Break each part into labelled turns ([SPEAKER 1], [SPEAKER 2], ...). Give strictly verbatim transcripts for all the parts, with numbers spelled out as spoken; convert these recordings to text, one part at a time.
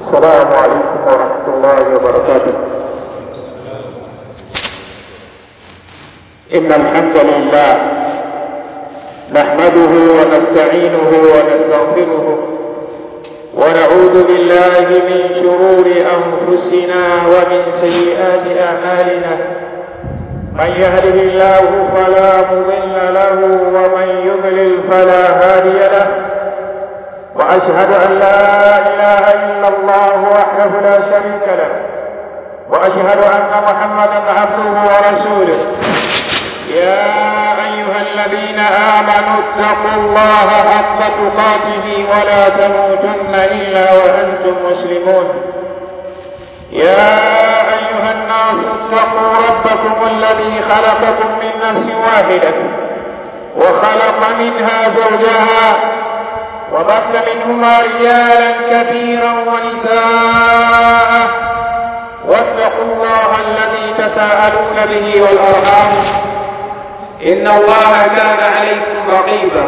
[SPEAKER 1] السلام عليكم ورحمة الله وبركاته. إن الحمد لله نحمده ونستعينه ونستغفره ونعوذ بالله من شرور أنفسنا ومن سيئات أعمالنا. من يهده الله فلا مضل له ومن يضلل فلا هادي له. وأشهد أن لا إله إلا الله وحده لا شريك له وأشهد أن محمدا عبده ورسوله. يا أيها الذين آمنوا اتقوا الله حق تقاته ولا تموتن إلا وأنتم مسلمون. يا أيها الناس اتقوا ربكم الذي خلقكم من نفس واحدة وخلق منها زوجها وبث منهما رجالا كثيرا ونساء واتقوا الله الذي تساءلون به والأرحام إن الله كان عليكم رقيبا.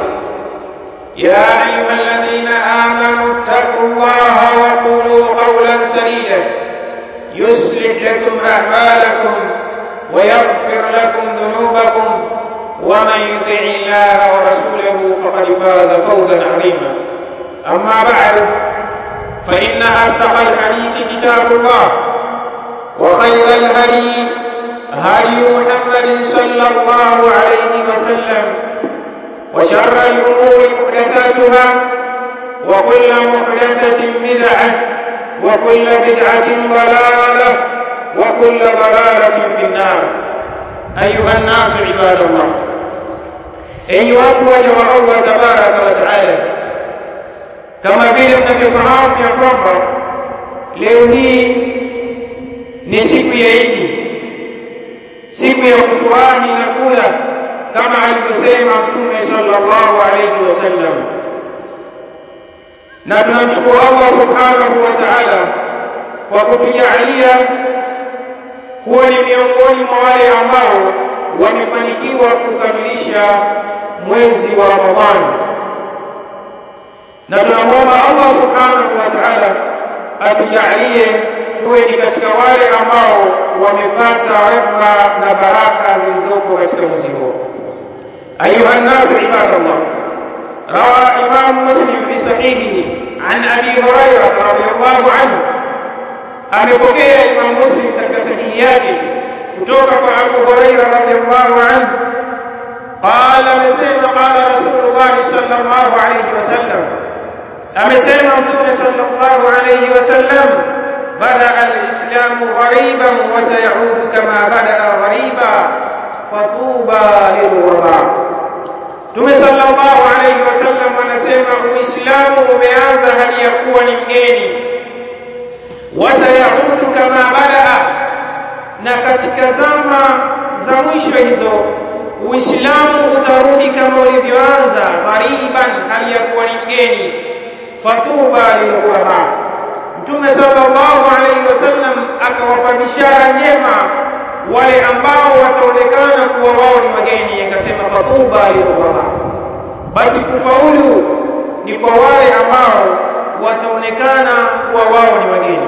[SPEAKER 1] يا أيها الذين آمنوا اتقوا الله وقولوا قولا سديدا يصلح لكم أعمالكم ويغفر لكم ذنوبكم ومن يطع الله ورسوله فقد فاز فوزا عظيما. أما بعد فإن أصدق الحديث كتاب الله وخير الهدي هدي محمد صلى الله عليه وسلم وشر الأمور محدثاتها وكل محدثة بدعة وكل بدعة ضلالة وكل ضلالة في النار. أيها الناس عباد الله، أيها وجه الله تبارك وتعالى, kama vile mnavyofahamu ya kwamba leo hii ni siku ya Idi, siku ya kufurahi na kula kama alivyosema Mtume sallallahu alayhi wasallam. Na tunamshukuru Allah subhanahu wa ta'ala kwa kutujalia kuwa ni miongoni mwa wale ambao wamefanikiwa kukamilisha mwezi wa Ramadhani. Na tunaomba Allah subhanahu wa ta'ala atujalie tuwe ni katika wale ambao wamepata rehema na baraka zilizopo katika mwezi huo. Ayuha an-nasu ibadallah, rawa Imam Muslim fi sahihihi an Abi Hurairah radhiyallahu anhu, amepokea Imam Muslim katika sahihi yake kutoka kwa Abu Hurairah radhiyallahu anhu qala, amesema qala Rasulullah sallallahu alayhi wasallam, amesema Mtume sallallahu alayhi wasallam, bada al-islamu ghariban wa sayaudu kama bada ghariba fatuba lilghuraba. Mtume sallallahu alayhi wasallam anasema Uislamu umeanza hali ya kuwa ni mgeni, wa sayaudu kama bada, na katika zama za mwisho hizo Uislamu utarudi kama ulivyoanza, ghariban, hali ya kuwa ni mgeni, fatuba lilghuraba. Mtume sallallahu alayhi wasallam akawapa bishara njema wale ambao wataonekana kuwa wao ni wageni, akasema fatuba lilghuraba, basi kufaulu ni kwa wale ambao wataonekana kuwa wao ni wageni.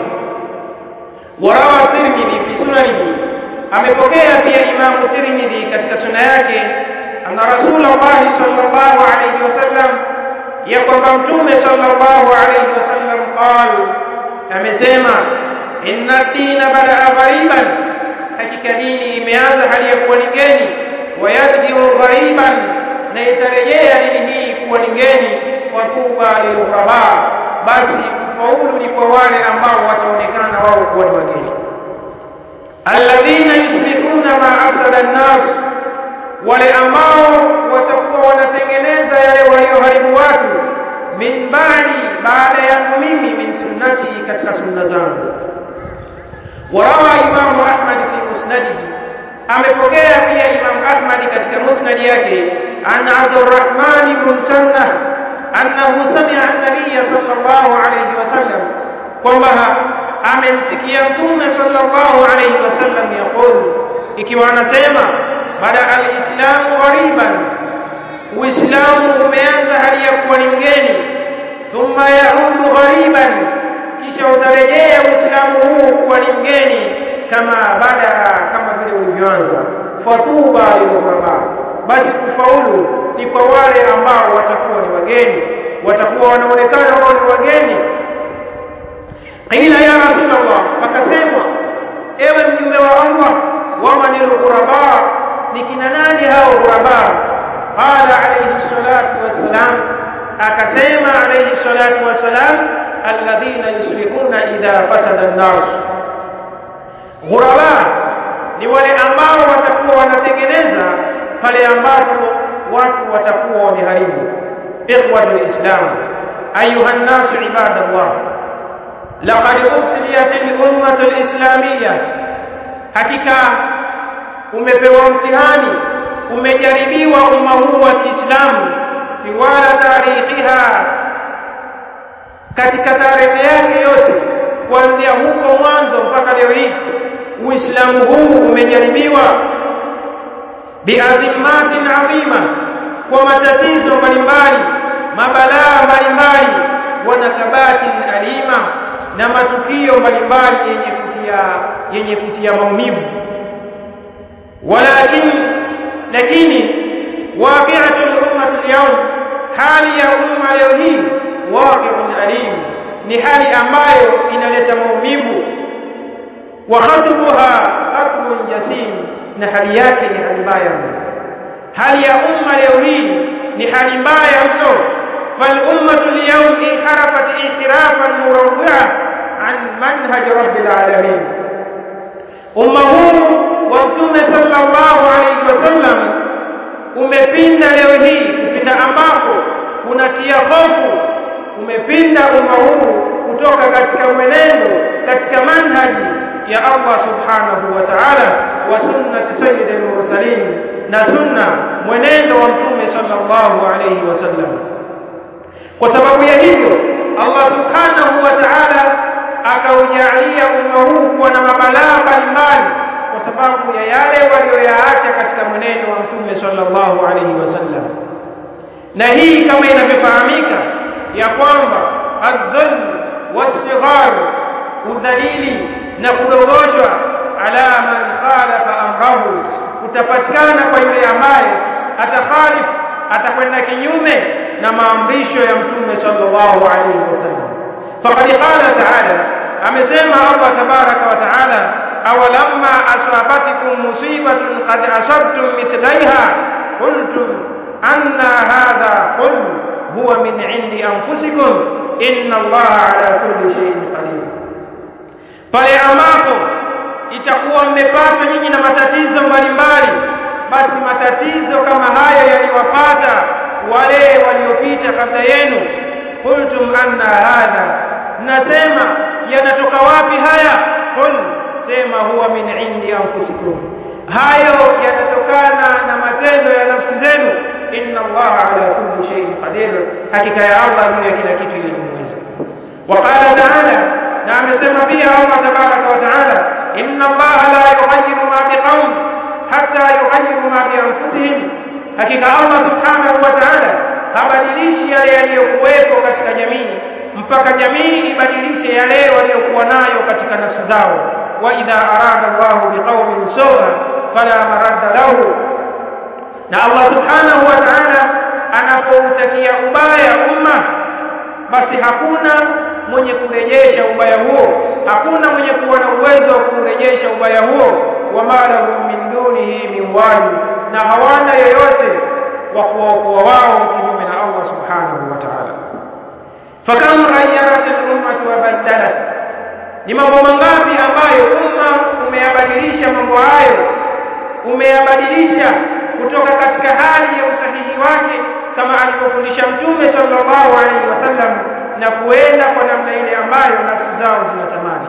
[SPEAKER 1] Warawa Tirmidhi fi sunanihi, amepokea pia Imam Tirmidhi katika sunna yake, anna Rasulullah sallallahu alayhi wasallam, ya kwamba Mtume sallallahu alayhi wasallam qala, amesema inna ad-dina bada'a ghariban, hakika dini imeanza hali ya kuwa ni ngeni, wa yarji'u ghariban, na itarejea dini hii kuwa ni ngeni, fatuba lilghuraba, basi kufaulu ni kwa wale ambao wataonekana wao kuwa ni wageni. Alladhina yuslihuna ma afsada an-nas, wale ambao watakuwa wanatengeneza yale walioharibu watu, min ba'di, baada yangu mimi, min sunnati, katika sunna zangu. Warawa Imam Ahmad fi musnadihi, amepokea pia Imam Ahmad katika musnad yake, an Abdurrahman ibn Sunnah annahu sami'a an-nabiy sallallahu alayhi wasallam, kwamba amemsikia Mtume sallallahu alayhi wasallam yaqul, ikiwa anasema bada al-islamu ghariban, Uislamu umeanza hali ya kuwa ni mgeni, thumma yaudu ghariban, kisha utarejea kuwa ni mgeni kama baada kama vile ulivyoanza. Fatuba lilghuraba, basi kufaulu ni kwa wale ambao watakuwa ni wageni, watakuwa wanaonekana wao ni wageni. Qila ya Rasulullah, akasema ewe mjumbe wa Allah, wa manil ghuraba, ni kina nani hao ghuraba? Qala alayhi salatu wassalam, akasema alayhi salatu wassalam, alladhina yuslihuna idha fasada an-nas. Ghuraba ni wale ambao watakuwa wanatengeneza pale ambapo watu watakuwa wameharibu. Ikhwatul Islam, ayuha an-nas ibadallah, laqad ubtiliyat al-ummah al-islamiyya, hakika umepewa mtihani, umejaribiwa umma huu wa Kiislamu tiwala tarikhiha, katika tarehe yake yote kuanzia huko mwanzo mpaka leo hii. Uislamu huu umejaribiwa biazimatin adhima, kwa matatizo mbalimbali, mabalaa mbalimbali, wa nakabatin alima, na matukio mbalimbali yenye kutia yenye kutia maumivu. Walakin lakini waqi'atul ummah al-yawm, hali ya umma leo hii, waqi'un alim, ni hali ambayo inaleta maumivu. Wa khatbuha khatbun jasim, na hali yake ni hali mbaya mno. Hali ya umma leo hii ni hali mbaya mno. Fal ummatu al-yawm inharafat inhirafan murawwi'a an manhaj rabbil alamin. Umma huu wa Mtume sallallahu alayhi wasallam umepinda leo hii, kupinda ambapo kunatia hofu. Umepinda umma huu kutoka katika mwenendo, katika manhaji ya Allah subhanahu wa ta'ala, wa sunnati sayyidil mursalin, na sunna mwenendo wa Mtume sallallahu alayhi wasallam. Kwa sababu ya hivyo Allah subhanahu wa ta'ala akaujalia umma huu kuwa na mabalaa mbalimbali, kwa sababu ya yale walioyaacha katika mwenendo wa Mtume sallallahu alayhi wasallam. Na hii kama inavyofahamika ya kwamba adh-dhulm was-sighar, udhalili na kudogoshwa, ala man khalafa amrahu, utapatikana kwa yule ambaye atakhalif, atakwenda kinyume na maamrisho ya Mtume sallallahu alayhi wasallam. Faqad qala ta'ala, amesema Allah tabaraka wa ta'ala, awalamma asabatikum musibatun qad asabtum mithlaiha qultum anna hadha, qul huwa min 'indi anfusikum inna Allaha 'ala kulli shay'in qadir. Pale ambapo itakuwa mmepatwa nyinyi na matatizo mbalimbali, basi matatizo kama hayo yaliwapata wale waliopita kabla yenu. Qultum anna hadha, nasema yanatoka wapi haya? Qul, sema huwa min 'indi anfusikum, hayo yanatokana na matendo ya nafsi zenu. Inna Allaha 'ala kulli shay'in qadir, hakika ya Allah ni kila kitu yenye uwezo. Wa qala ta'ala, na amesema pia Allah tabaraka wa ta'ala, inna Allaha la yughayyiru ma biqawm hatta yughayyiru ma bi anfusihim, hakika Allah subhanahu wa ta'ala habadilishi yale yaliyokuwepo katika jamii mpaka jamii ibadilishe yale waliokuwa nayo katika nafsi zao. Wa idha arada Allahu biqaumin su'a fala maradda lahu, na Allah subhanahu wa ta'ala anapoutakia ubaya umma, basi hakuna mwenye kurejesha ubaya huo, hakuna mwenye kuwa na uwezo wa kurejesha ubaya huo. Wa ma lahum min dunihi min wali, na hawana yoyote wa kuwaokoa wao kinyume na Allah subhanahu wa ta'ala. Fakam ghayyarat al-ummah wa badalat, ni mambo mangapi ambayo umma umeyabadilisha mambo hayo, umeyabadilisha kutoka katika hali ya usahihi wake kama alivyofundisha Mtume sallallahu alaihi wasallam, na kuenda kwa namna ile ambayo nafsi zao zinatamani.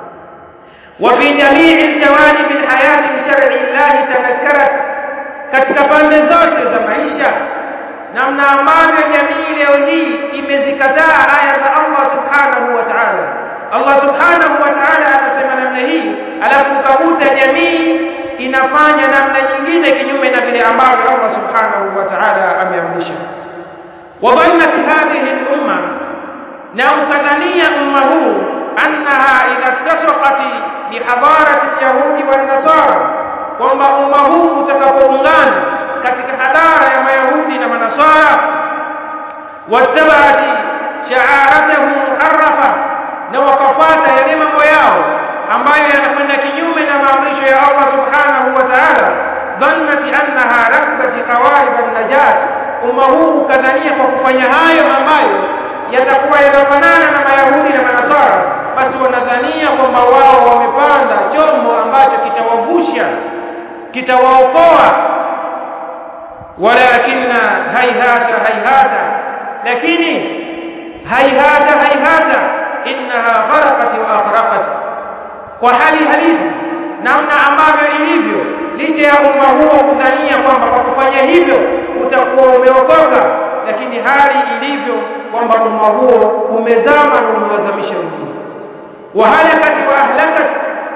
[SPEAKER 1] Wa fi jamii al-jawanib al-hayati shar'i Allah tanakkarat, katika pande zote za maisha, namna ambavyo jamii leo hii imezikataa aya za Allah subhanahu wa ta'ala. Allah subhanahu wa ta'ala anasema namna hii, alafu ukakuta jamii inafanya namna nyingine kinyume na vile ambavyo Allah subhanahu wa ta'ala ameamrisha. Wa dhannat hadhihi al-umma, na ukadhania umma huu, annaha idha tasaqat hadarati yahudi wa nasara, kwamba umma huu utakapoungana katika hadara ya mayahudi na manasara, wattabati sha'aratahu muharrafa, na wakafuata yale mambo yao ambayo yanakwenda kinyume na maamrisho ya Allah subhanahu wa ta'ala, dhannati annaha rakbati qawaid an-najat, umma huu kadhania kwa kufanya hayo ambayo yatakuwa yanafanana na mayahudi na manasara, basi wanadhania kwamba wao wamepanda chombo ambacho kitawavusha, kitawaokoa. Walakinna hayhata hayhata, lakini hayhata hayhata innaha gharaqat wa aghraqat, kwa hali halisi namna ambavyo ilivyo, licha ya umma huo kudhania kwamba kwa kufanya hivyo utakuwa umeokoka, lakini hali ilivyo kwamba umma huo umezama na umewazamisha wengine. Wa halakati wa ahlakat,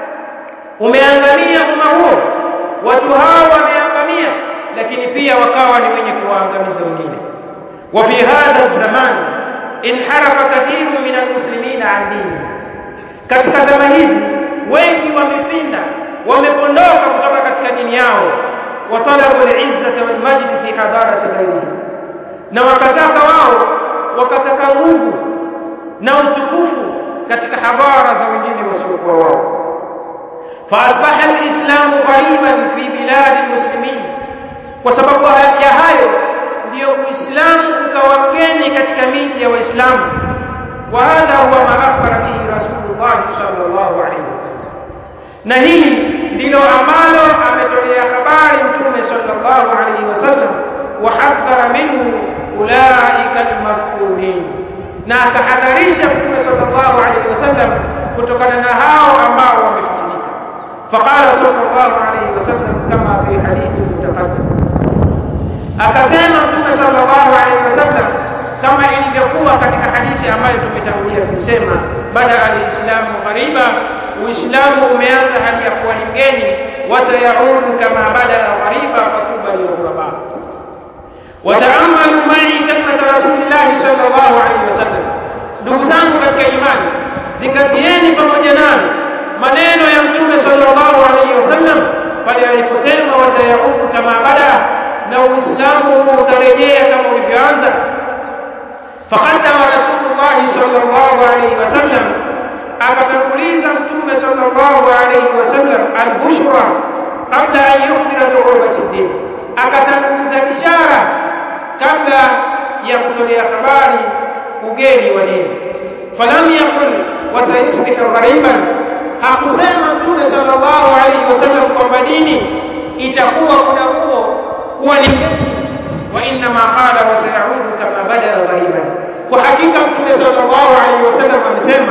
[SPEAKER 1] umeangamia umma huo, watu hao wameangamia, lakini pia wakawa ni wenye kuwaangamiza wengine. Wa fi hadha zaman inharafa kathirun min almuslimina an dini, katika zama hizi wengi wamepinda, wamepondoka kutoka katika dini yao. Wa talabu al-izzata wal majd fi hadarati ghairihi, na wakataka wao wakataka nguvu na utukufu katika hadara za wengine wasiokuwa wao. Fa asbaha al-islamu ghariban fi bilad al-muslimin, kwa sababu ya hayo ndio Uislamu ukawa mgeni katika miji ya Waislamu. Wa hadha huwa ma akhbara bihi Rasulullah sallallahu alayhi wasallam, na hili ndilo ambalo ametolea habari Mtume sallallahu alayhi wasallam. Wa hadhara minhu ulaika almafkurin, na akahadharisha Mtume sallallahu alayhi wasallam kutokana na hao ambao wamefitinika. Faqala sallallahu alayhi wasallam kama fi hadithi mutaqaddim, akasema Mtume sallallahu alayhi wasallam kama ilivyokuwa katika hadithi ambayo tumetangulia kusema, bada al-islamu ghariba, uislamu umeanza hali ya kuwa mgeni, wasayaudu kama bada ghariba fatuba lil-ghuraba. Wataamalu ma'i kalimata rasulillah sallallahu alayhi wasallam, ndugu zangu katika imani, zingatieni pamoja nami maneno ya Mtume sallallahu alayhi wasallam pale aliposema wasayaudu kama bada, na uislamu utarejea kama ulivyoanza. Faqaddama rasulullah sallallahu alayhi wasallam, akatanguliza Mtume sallallahu alayhi wasallam al-bushra qabla an yukhbira bi'urbati ad-din, akatanguliza bishara kabla ya kutolea habari ugeni wa dini. Falam yaqul wasayusbihu ghariban, hakusema Mtume sallallahu alayhi wasallam kwamba dini itakuwa kuna huo kuwa ni, wa inna ma qala wasayaudu kama bada ghariban, kwa hakika Mtume sallallahu alayhi wasallam amesema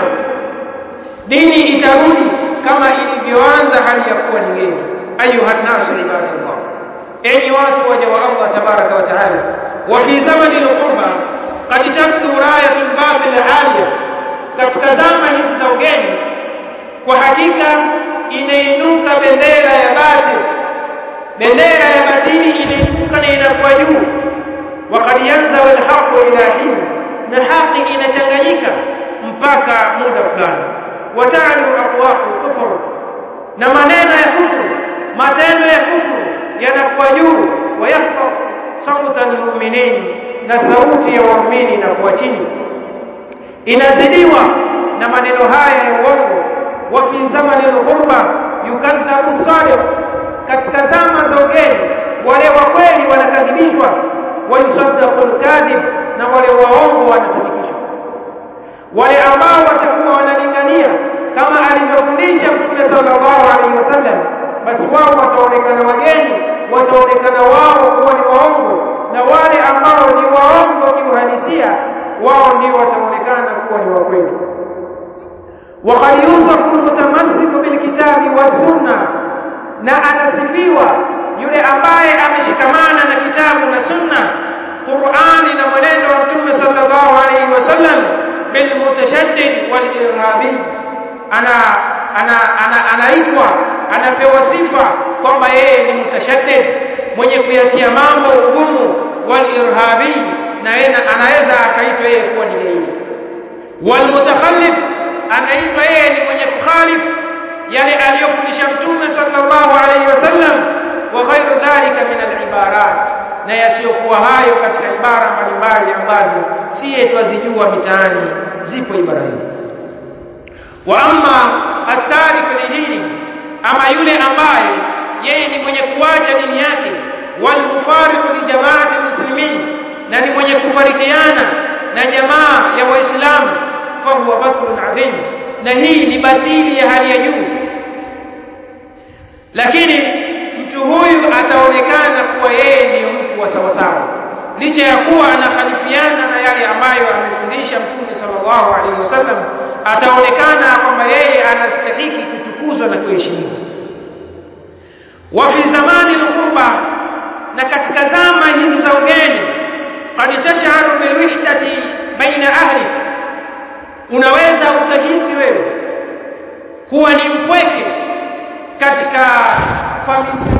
[SPEAKER 1] dini itarudi kama ilivyoanza hali ya kuwa ni ngeni. Ayuha nasu ibadallah, enyi watu waja wa Allah tabaraka wa taala, wa fi zamani al-qurba qad tabdu rayatul batil aliya, katika zama hizi za ugeni kwa hakika inainuka bendera ya batil, bendera ya batili inainuka na inakuwa juu. Wa qad yanzawu al-haqqu ila hin, na haki inachanganyika mpaka muda fulani. Wa ta'alu aqwaqu kufur, na maneno ya kufuru, matendo ya kufuru yanakuwa juu. Wa yahfa sautan almu'minin, na sauti ya waumini na kuwa chini, inazidiwa na maneno haya ya uongo. Wa fi zamani al-ghurba yukadhabu sadiq, katika zama za ugeni wale wa kweli wanakadhibishwa. Wa yusaddaqu al-kadhib, na wale waongo wanasadikishwa. Wale ambao watakuwa wanalingania kama alivyofundisha Mtume sallallahu alaihi wasallam, basi wao wataonekana wageni, wataonekana wao kuwa ni waongo, na wale ambao ni waongo kiuhalisia wao ndio wataonekana kuwa ni wakweli. Wa qad yusafu mutamassiku bil kitabi was sunna, na anasifiwa yule ambaye ameshikamana na kitabu na sunna, Qur'ani na mwenendo wa Mtume sallallahu alaihi wasallam, bil mutashaddid wal irhabi, ana ana anaitwa ana, anapewa sifa kwamba yeye ni mutashaddid, mwenye kuyatia mambo ugumu, wal irhabi, na yeye anaweza akaitwa yeye kuwa ni gaidi. Wal mutakhallif, anaitwa yeye ni mwenye kukhalif yale aliyofundisha Mtume sallallahu alayhi wasallam, wa ghairu dhalika min al-ibarat, na yasiyokuwa hayo katika ibara mbalimbali ambazo si twazijua mitaani, zipo ibara hizo. Wa amma at-tarik lidini, ama yule ambaye yeye ni mwenye kuacha dini yake, wal mufariqu li jama'ati muslimin, na ni mwenye kufarikiana na jamaa ya waislamu, fa huwa batlun adhim, na hii ni batili ya hali ya juu. Lakini mtu huyu ataonekana kuwa yeye ndiyo mtu wa sawa sawa, licha ya kuwa anakhalifiana na yale ambayo amefundisha Mtume sallallahu alaihi wasallam, ataonekana kwamba yeye anastahili kutukuzwa na kuheshimiwa. Wa fi zamani al-ghurba, na katika zama hizi za ugeni, qad tash'aru bil wihdati baina ahli, unaweza ukahisi wewe kuwa ni mpweke katika familia.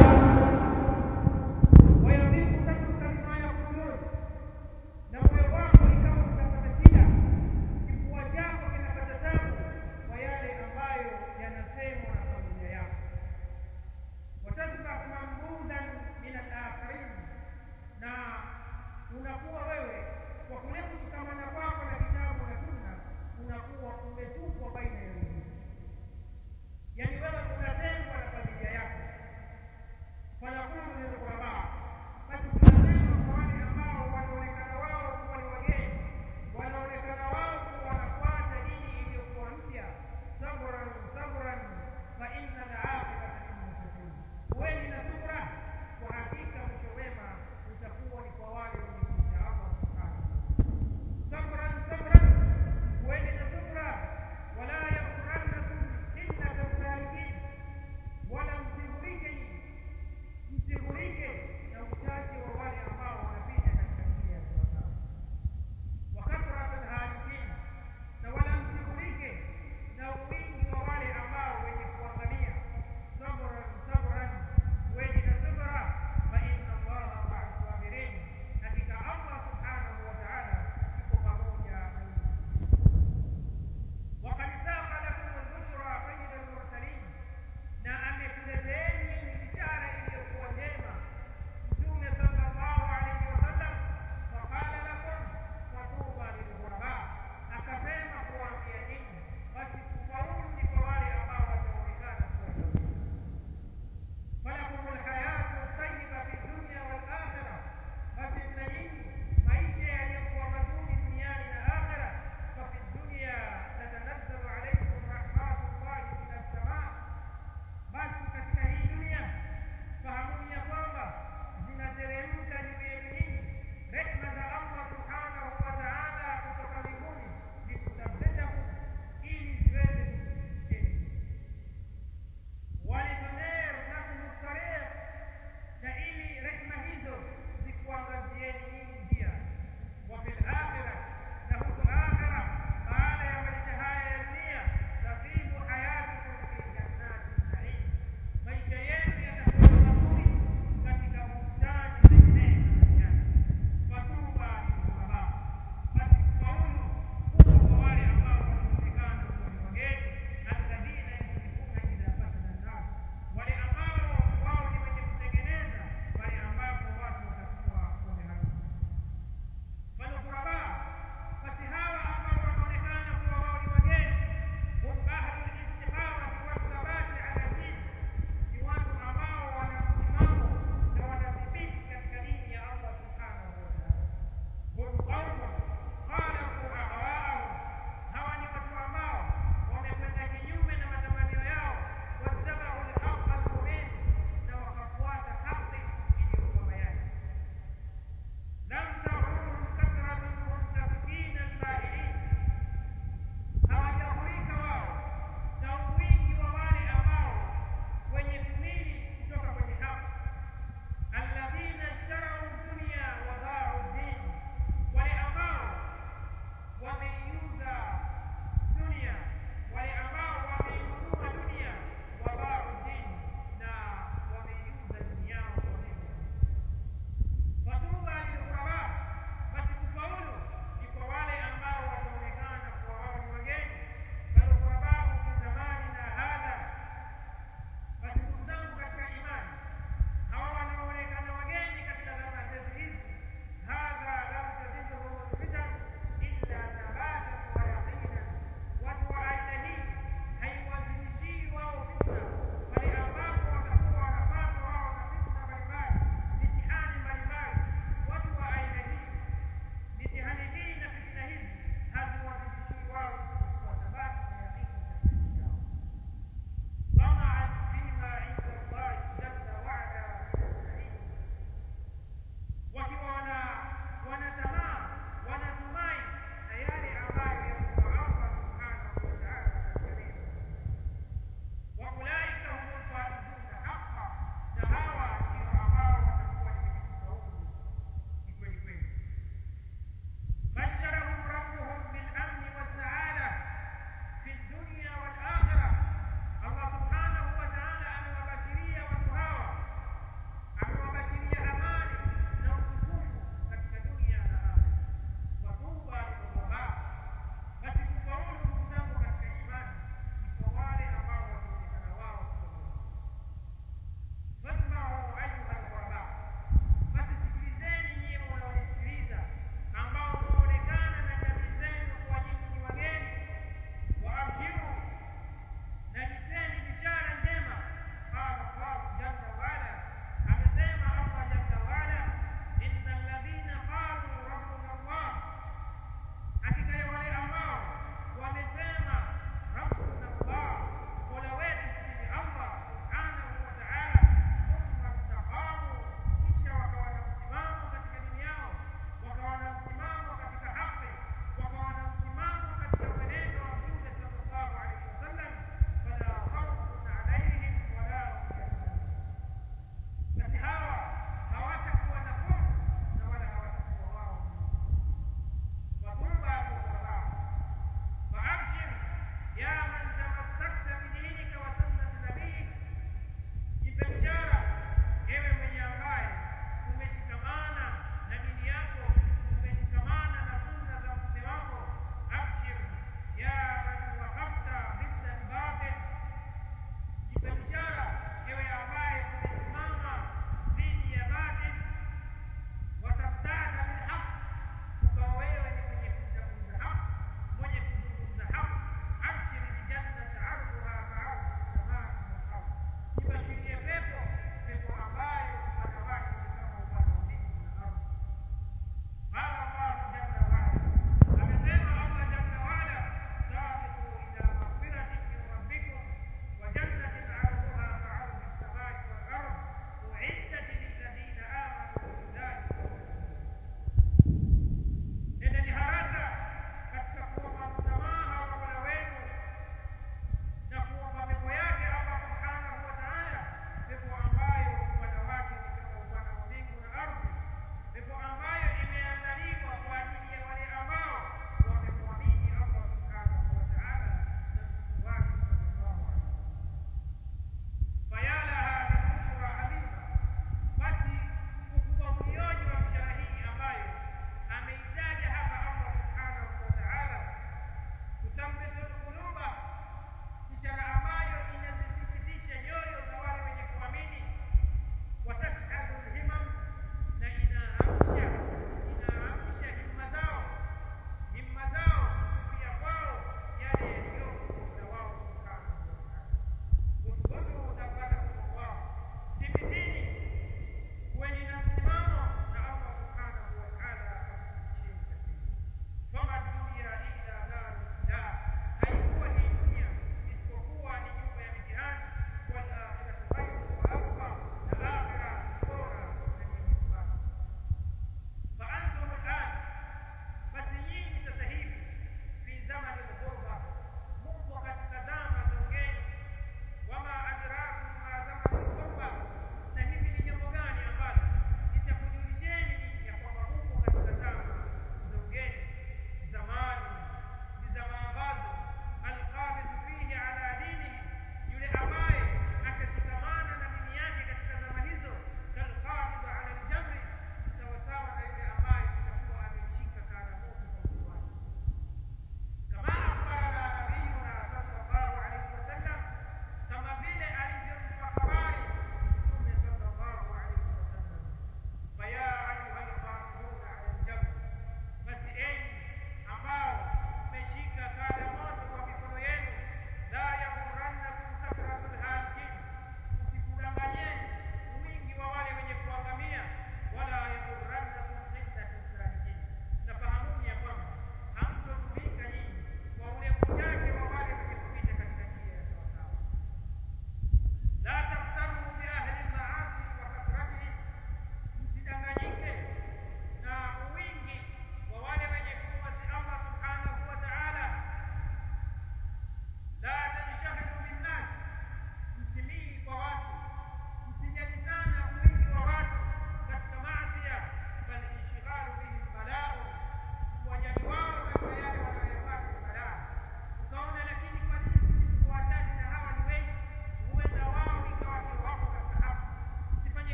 [SPEAKER 2] unakuwa wewe kwa kule kushikamana kwako na kitabu na sunna unakuwa umetupwa baina ya wengine. Yani wewe unatengwa na familia yako. Fanakulu ni quraba. Basi tunasema kwa wale ambao wanaonekana wao kuwa ni wageni, wanaonekana wao kuwa wanafuata dini iliyokuwa mpya, sabran sabran fa inna al-aqibata lil-muttaqin. Wewe na subra, kwa hakika mwisho wema utakuwa ni kwa wale wenye kumcha Allah subhanahu wa ta'ala. Sabran sabran, wewe na subra, wala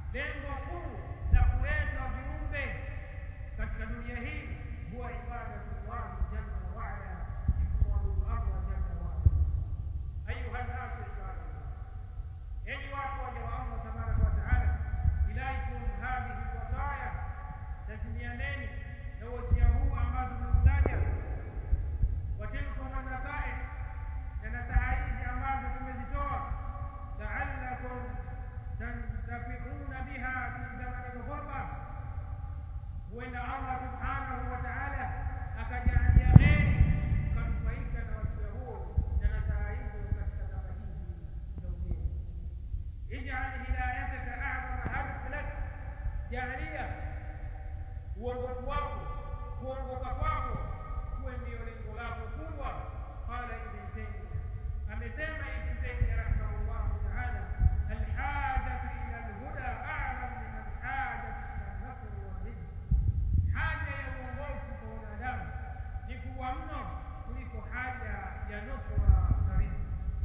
[SPEAKER 2] lengo kuu la kuweka viumbe katika dunia hii huwa ibadatullah jalla wa ala, kumwabudu Allah jalla wa ala. Ayuha an-nas ibadallah, enyi watu waja wa Allah tabaraka wa taala, ilaikum hadhihi wasaya, lazimianeni na wasia huu ambazo tumemtaja, watilkum an-nasaih, na nasaha hizi ambazo tumezitoa, la'allakum tantafi'una biha fi zamani al-ghurba, huenda Allah subhanahu wa ta'ala akajalia kheri mkanufaika na wasia huo na nasaha hizo katika zama hizi za ugeni. Ij'al hidayataka a'zama hadf lak, jalia uongofu wako, kuongoka kwako kuwe ndio lengo lako kubwa. Qala Ibn Taymiyyah, amesema Ibn Taymiyyah rahimahullah ta'ala, alhajatu ila alhuda a'zam min alhajati ila an-nasr wal-rizq, haja ya uongofu kwa wanadamu ni kubwa mno kuliko haja ya nusra na riziki.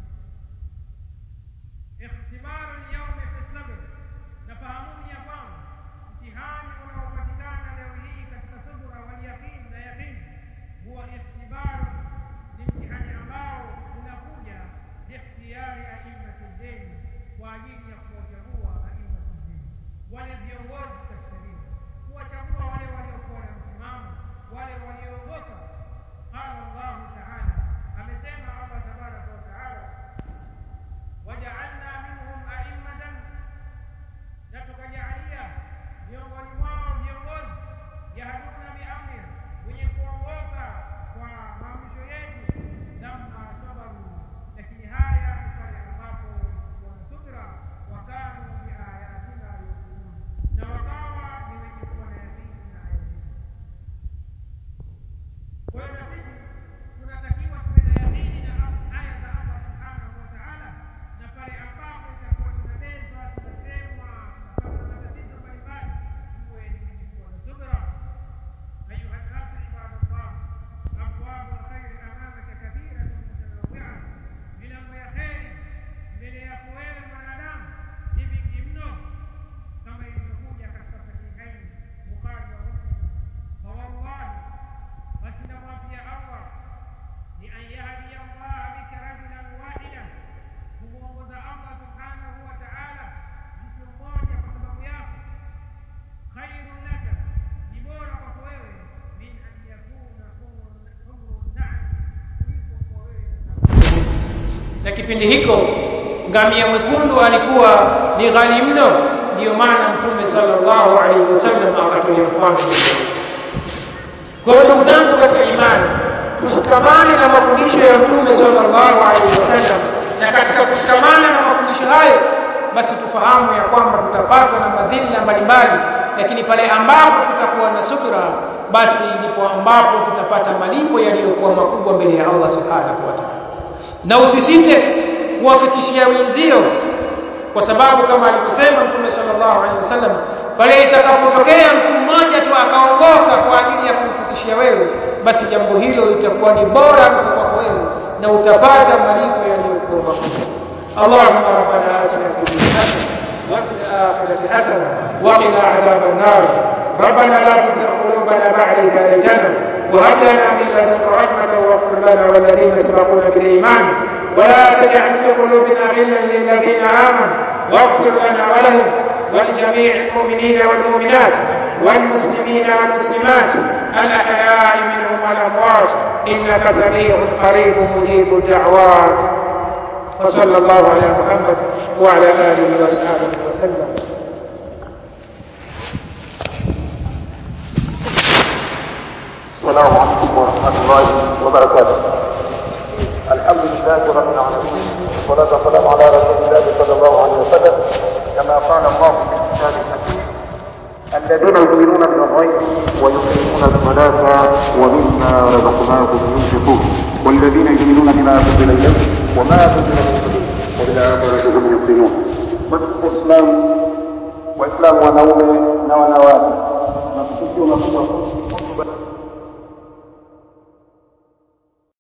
[SPEAKER 2] Ikhtibaru al-yawm fi sabr, nafahamuni ya kwamba mtihani unaopatikana leo hii katika subra wal yaqin na yaqin huwa ikhtibaru, ni mtihani ambao unakuja ikhtiyari a'immatu din, kwa ajili ya kuwachagua a'immatu din, wale viongozi katika dini, kuwachagua wale waliokuwa na msimamo, wale walioongoka. Qala Allah ta'ala, amesema Allah tabaraka wa ta'ala, waja'alna minhum a'immatan, na tukajalia miongoni mwao viongozi, yahduna biamri, wenye kuongoka kwa maamrisho yetu, lamma sabaru, lakini haya ni pale ambapo wana subira, wakanu biayatina yuqinun, na wakawa ni wenye kuwa na yakini na aya hizi. Kwa hiyo na sisi tunatakiwa tuwe na yakini na aya za Allah subhanahu wa ta'ala, na pale ambapo itakuwa tunabezwa, tunasemwa, tunapata matatizo mbalimbali, tuwe ni wenye kuwa na subira. Ayuha an-nas ibadallah, abwabu al-khair amamaka kathiratun mutanawwi'a, milango ya kheri mbele yako wewe mwanadamu ni mingi mno, kama ilivyokuja katika sahihaini Bukhari wa Muslim. Fawallahi, basi namwapia Allah, ni an yahdiya Allah bika rajulan wahida, kumuongoza Allah subhanahu wa ta'ala mtu mmoja kwa sababu yako, khairun laka, ni bora kwako wewe, min an yakuna humrun na'am, kuliko kwa wewe na kipindi hiko ngamia mwekundu alikuwa ni ghali mno. Ndio maana Mtume sallallahu alaihi wasallam akatoa mfano. Kwa hiyo ndugu zangu katika imani, tushikamane na mafundisho ya Mtume sallallahu alaihi wasallam, na katika kushikamana na mafundisho hayo basi tufahamu ya kwamba tutapatwa na madhila mbalimbali, lakini pale ambapo tutakuwa na subira, basi ndipo ambapo tutapata malipo yaliyokuwa makubwa mbele ya Allah subhanahu wa ta'ala. Na usisite kuwafikishia wenzio, kwa sababu kama alivyosema Mtume sallallahu alaihi wasallam, pale itakapotokea mtu mmoja tu akaongoka kwa ajili ya kumfikishia wewe, basi jambo hilo litakuwa ni bora kwako wewe na utapata malipo yaliyokuwa makubwa. Allahumma rabbana atina fid dunya hasana wa fil akhirati hasana wa qina adhaban nar. ربنا لا تزغ قلوبنا بعد إذ هديتنا وهب لنا من لدنك رحمة واغفر لنا والذين سبقونا بالإيمان ولا تجعل في قلوبنا غلا للذين آمنوا واغفر لنا ولهم ولجميع المؤمنين والمؤمنات والمسلمين والمسلمات الأحياء منهم والأموات إنك سميع قريب مجيب الدعوات. وصلى الله على محمد وعلى آله وصحبه وسلم.
[SPEAKER 3] السلام عليكم ورحمة الله وبركاته. الحمد لله رب العالمين، والصلاة والسلام على رسول الله صلى الله عليه وسلم، كما قال الله في كتابه الحكيم: الذين يؤمنون بالغيب ويقيمون الصلاة ومما رزقناهم ينفقون والذين يؤمنون بما أنزل إليك وما أنزل من قبلك وبالآخرة هم يوقنون. والإسلام وإسلام wanaume na wanawake na kufikia makubwa